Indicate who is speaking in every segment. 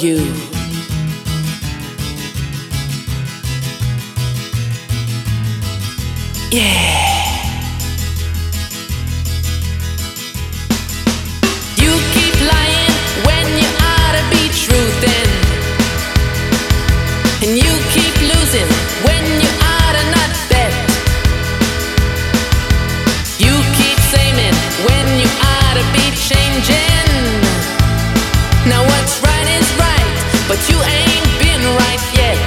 Speaker 1: you. Yeah. You keep lying when you ought to be truthin', and you keep losing when you ought to not bet. You keep saying when you ought to be changing. Now what's right is right, but you ain't been right yet.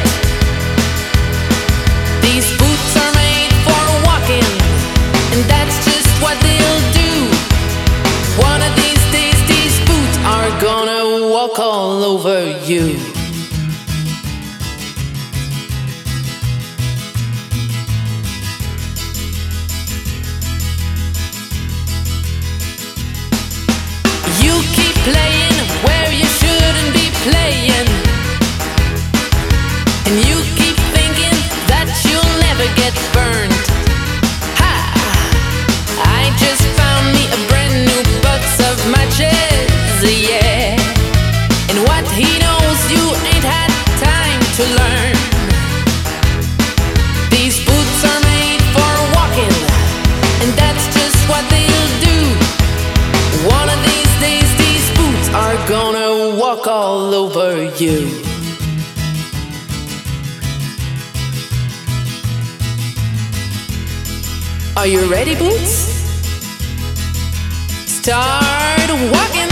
Speaker 1: These boots are made for walking, and that's just what they'll do. One of these days, these boots are gonna walk all over you. You keep playing where you shouldn't be playing, and you keep thinking that you'll never get burned. Ha! I just found me a brand new box of matches, yeah. And what he knows you ain't had time to learn. These boots are made for walking, and that's just what they'll do. One of these days, these boots are gonna walk all over you. Are you ready, boots? Start walking.